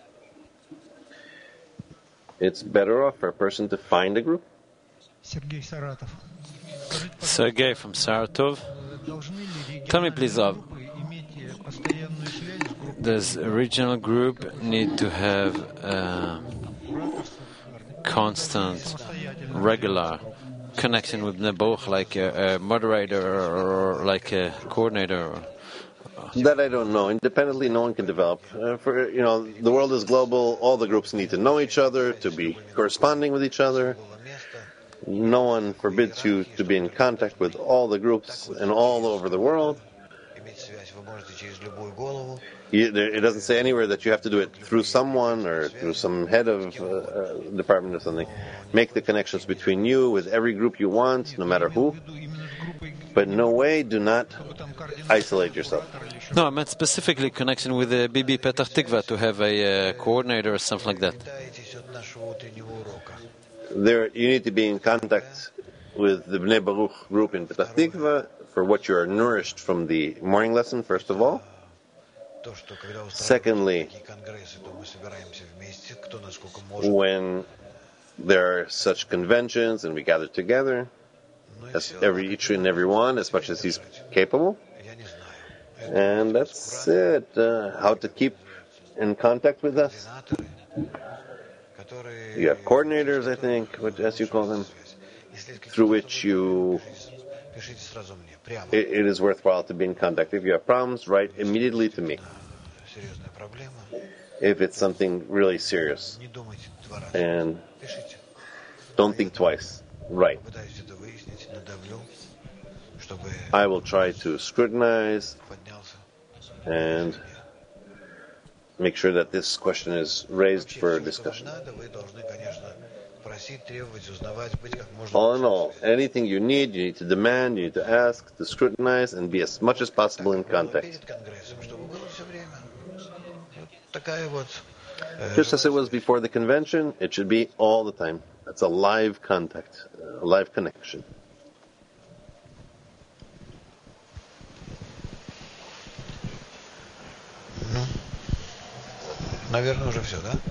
it's better off for a person to find a group. Сергей Саратов. Скажите, Sergey from Saratov. должны ли Tell me, please, uh, региональные группы иметь постоянную связь с группой Does a regional group need to have a constant, regular connection with Nebuch, like a, a moderator or like a coordinator? That I don't know. Independently, no one can develop. Uh, for you know, the world is global. All the groups need to know each other, to be corresponding with each other. Было место, No one forbids you to be in contact with all the groups and all over the world. иметь связь вы можете через любую голову. You, there, it doesn't say anywhere that you have to do it through someone or through some head of uh, uh, department or something. Make the connections between you with every group you want, no matter who. именно с группой, But no way, do not там координатор isolate yourself. или еще No, I meant specifically connection with the B B Petach Tikva to have a uh, coordinator or something like that. Питаетесь от нашего утреннего урока. There, you need to be in contact with the Bnei Baruch group in Petach Tikva for what you are nourished from the morning lesson, first of all. То, что когда Secondly, устраиваем такие конгрессы, то мы собираемся вместе, кто насколько может. when there are such conventions and we gather together, Ну и as всё. every each and every one, as much as he's capable, Я не знаю. and that's it. Uh, how to keep in contact with us? Координаторы, которые... You have coordinators, I think, what, as you call them, Если есть through какие-то which you. пишите сразу мне, прямо. It, it is worthwhile to be in contact. If you have problems, write immediately to me. Серьезная проблема. If it's something really serious, Не думайте два раза. and Пишите. don't think twice. Write. Попытаюсь это выяснить, надавлю, чтобы I will try to scrutinize поднялся. and make sure that this question is raised Вообще, for всё, что вам discussion. надо, вы должны, конечно, просить, требовать, узнавать, быть как можно All in лучше. all, anything you need, you need to demand, you need to ask, to scrutinize, and be as much as possible in Как было contact. перед конгрессом, чтобы было все время. Вот такая вот э, Just as it was before the convention, it should be all the time. That's a live contact, a live connection. наверное, уже все, да?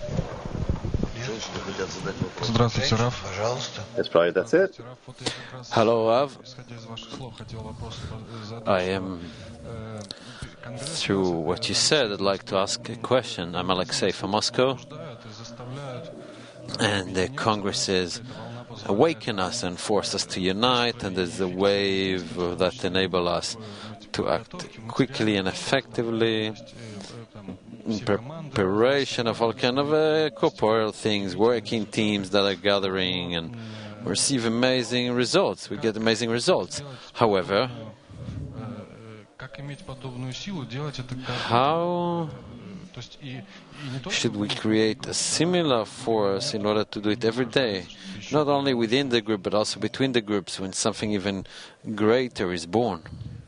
Здравствуйте, Раф. Пожалуйста. That's probably that's it. Раф, вот я как раз, Hello, Av. исходя из ваших слов, хотел вопрос задать. I am, Э, конгресс through what you said, I'd like to ask a question. I'm Alexei from Moscow, побуждают и заставляют and the congresses awaken us and force us to unite, and there's a wave that enable us to act quickly and effectively in preparation of all kind of uh, corporeal things, working teams that are gathering and receive amazing results. We get amazing results. However, как иметь подобную силу, делать это как how то Should we create a similar force in order to do it every day, not only within the group but also between the groups when something even greater is born?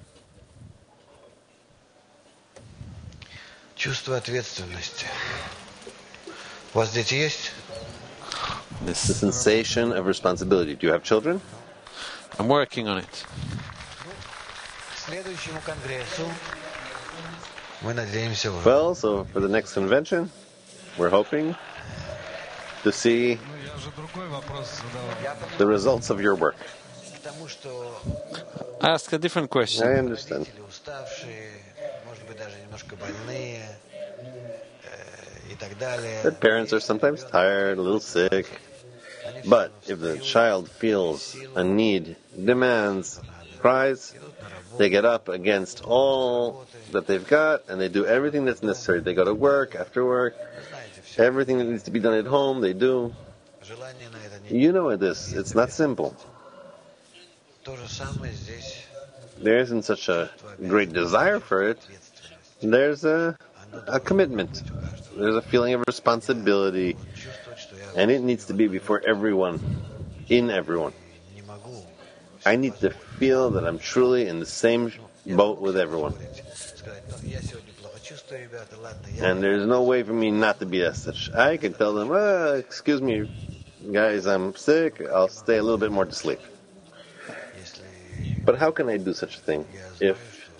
Чувство ответственности. У вас дети есть? The sensation of responsibility. Do you have children? I'm working on it. К следующему конгрессу мы надеемся уже. Well, so for the next convention, we're hoping to see the results of your work. К тому, что I ask a different I question. understand. родители уставшие, может быть даже немножко больные э, и так далее. That parents are sometimes tired, a little sick. But if the child feels a need, demands, cries, they get up against all that they've got and they do everything that's necessary. They go to work, after work, everything that needs to be done at home, they do. Желание на это не. You know it is. It's not simple. То же самое здесь. There isn't such a great desire for it. There's a, a commitment. There's a feeling of responsibility. Чувствовать, что я And it needs to be before everyone, in everyone. не могу I need to feel that I'm truly in the same boat with everyone. сказать, ну, я сегодня плохо чувствую, ребята, ладно, я And there's no way for me not to be as such. I can tell them, oh, excuse me, guys, I'm sick. I'll stay a little bit more to sleep. если But how can I do such a thing я знаю, if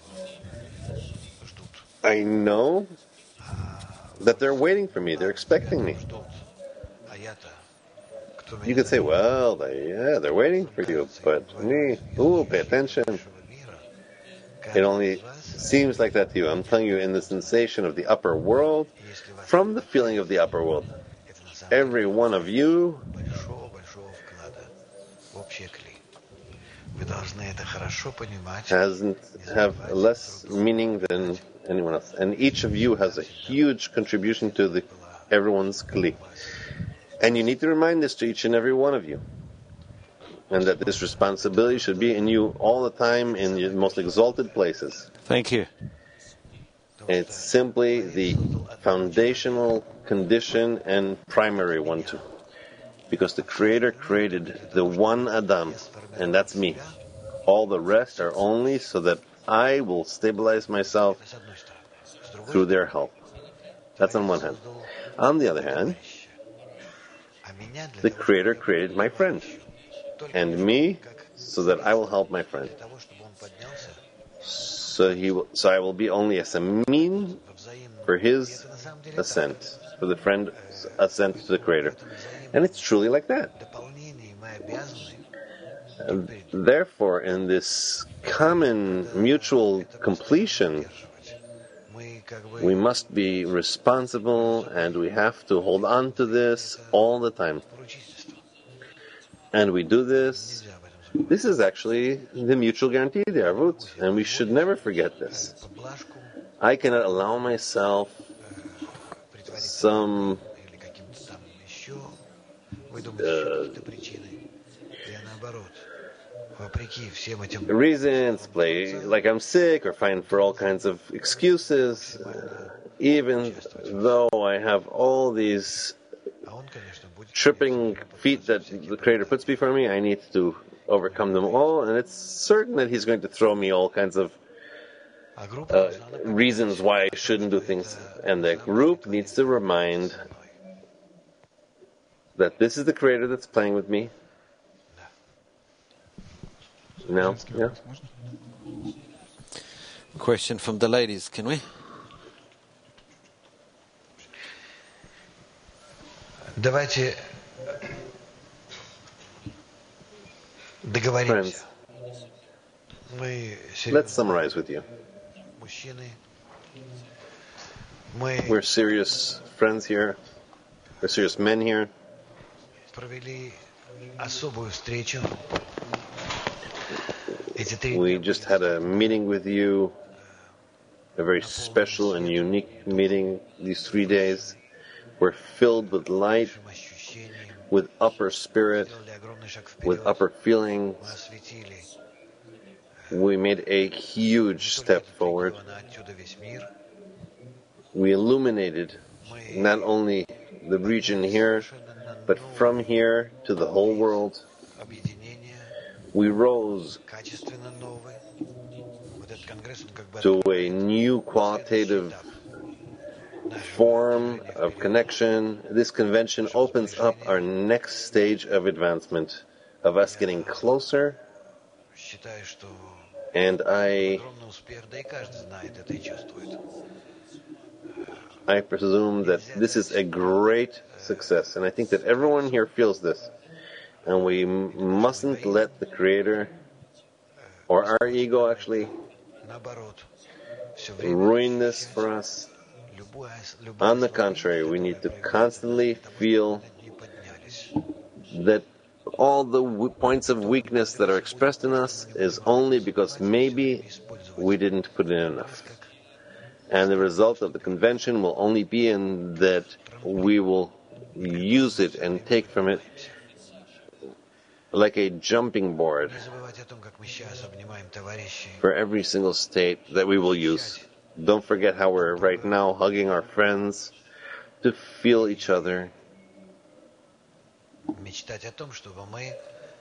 что ждут, I know that they're waiting for me, they're expecting me? ждут, а я-то, кто You меня could say, well, they, yeah, they're waiting for you, but me, ooh, pay attention. нашего мира, It only seems like that to you. I'm telling you, in the sensation of the upper world, from the feeling of the upper world, это на самом деле every one of you большого-большого вклада в общее кли. Вы должны это хорошо понимать. hasn't have less meaning than anyone else, and each of you has a huge contribution to the everyone's kli. And you need to remind this to each and every one of you, and that this responsibility should be in you all the time in your most exalted places. Thank you. It's simply the foundational condition and primary one too. Because the Creator created the one Adam, and that's me. All the rest are only so that I will stabilize myself С одной стороны. С другой through their help. That's on one hand. On the other hand, а меня для the того, Creator created my friend, только and me so that I will help my friend. для того, чтобы он поднялся So he will, so I will be only as a mean во взаимном. for his Это на самом деле ascent, for the friend's ascent to the Creator. And it's truly like that. дополнение мы обязаны And therefore, in this common mutual completion, поддерживать. Мы как бы we must be responsible and we have to hold on to this all the time. поручительство. And we do this. Нельзя об этом забывать. This is actually the mutual guarantee, the Arvut, and we should never forget this. Поблажку I cannot allow myself притвориться some или каким-то там еще. Вы думаете, еще какие-то причины? Я наоборот. Вопреки всем этим reasons, play like I'm sick, or find for all kinds of excuses, uh, even though I have all these а он, конечно, будет tripping feet that the Creator puts before me, I need to overcome them all, and it's certain that He's going to throw me all kinds of а группа uh, должна напомнить reasons why I shouldn't do things. And the group needs to remind that this is the Creator that's playing with me. No? Yeah? Question from the ladies, can we? Давайте договоримся. Friends, Мы let's серьезные summarize with you. мужчины. Мы We're serious friends here. We're serious men here. провели особую встречу. Эти три We дня just были had a meeting with you, a very special and unique meeting these three days. We're filled with light, нашим ощущением. with upper spirit, Сделали огромный шаг with вперед. upper feelings. Мы осветили We made a huge step forward. региона, отсюда весь мир. we illuminated not only the region here, but from here to the whole world. объединение, We rose качественно новый. Вот этот конгресс, он как бы to a new qualitative form of connection. This convention opens up our next stage of advancement, of us getting closer, считаю, что and I, огромный успех, да и каждый знает это и чувствует. I presume that this is a great success, and I think that everyone here feels this. And we m- mustn't let the Creator, or our ego actually, Наоборот, все время ruin this for us. любое, любое On the contrary, we need to constantly feel не поднялись. that all the w- points of weakness that are expressed in us is only because maybe we didn't put in enough. And the result of the convention will only be in that we will use it and take from it like a jumping board Не забывать о том, как мы сейчас обнимаем товарищей. for every single state that we will use. Don't forget how we're right now hugging our friends to feel each other Мечтать о том, чтобы мы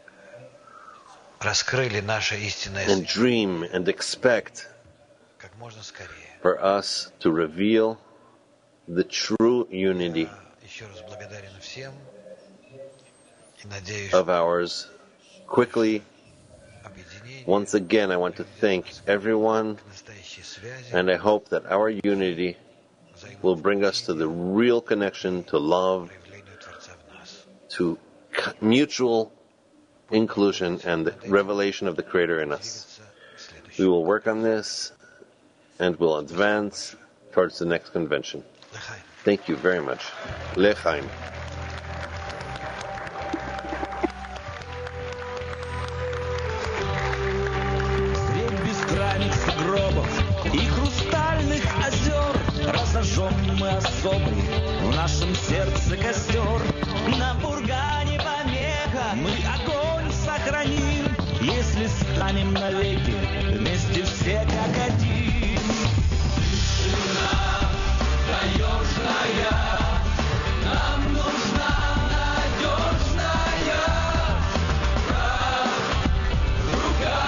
раскрыли наше истинное and dream and expect как можно скорее. for us to reveal the true unity Еще раз благодарен всем и надеюсь, of ours quickly. объединение, Once again, I want to thank everyone, настоящие связи, and I hope that our unity will bring us to the real connection, to love, проявлению Творца в нас. to c- mutual inclusion and the revelation of the Creator in us. Двигаться We следующий. will work on this and will advance towards the next convention. Лахай. Thank you very much. Lechaim. Средь бескрайних сугробов и хрустальных озер разожжем мы особый в нашем сердце костер. На бургане помеха мы огонь сохраним, если станем навеки вместе все как один. Тишина таежная, нам нужна надежная рука.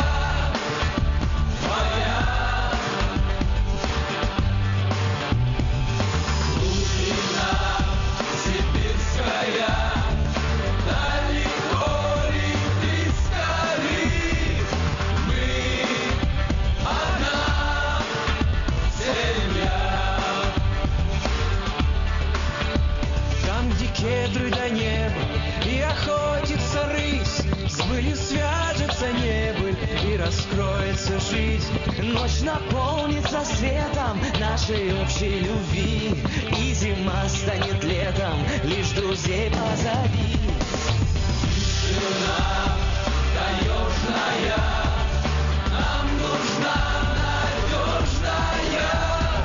Сибирская, далеко ли, близко ли, мы одна земля. Там, где кедры до неба и охотится рысь, с былью свяжется небыль и раскроется жизнь. Ночь наполнится светом нашей общей любви, и зима станет летом, лишь друзей позови. Тишина таежная, нам нужна надежная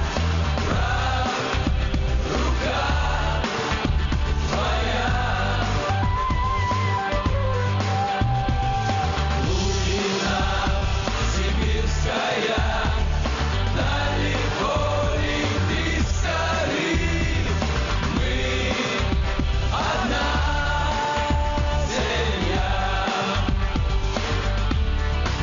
рука твоя. Глубина сибирская, далеко ли, близко ли, мы одна земля.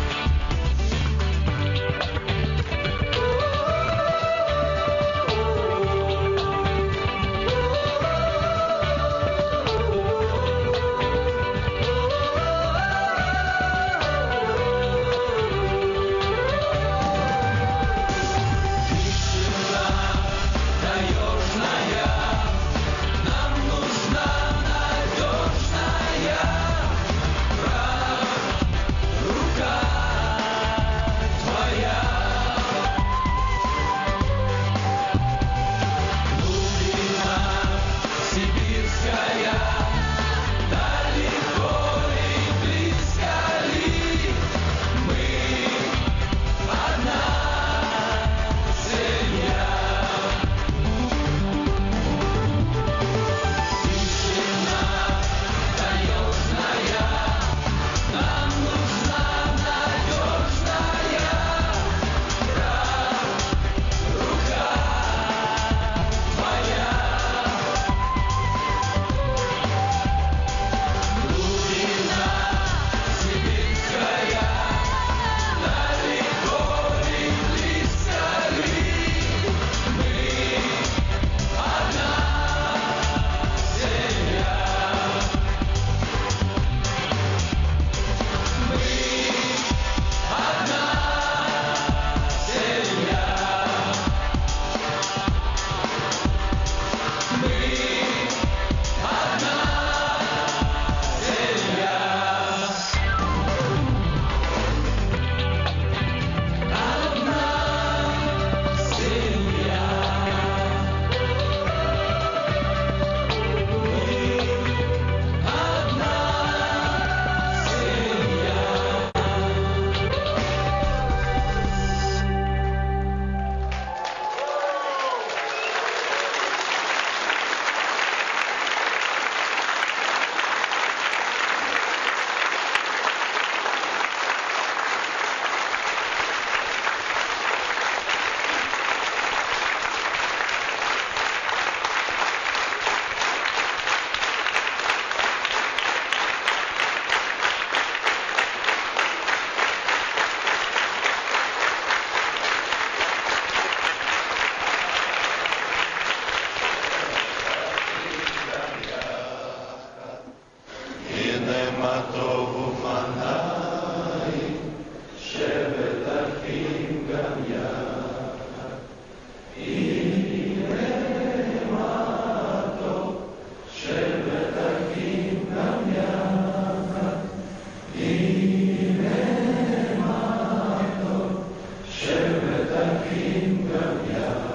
таким, как я.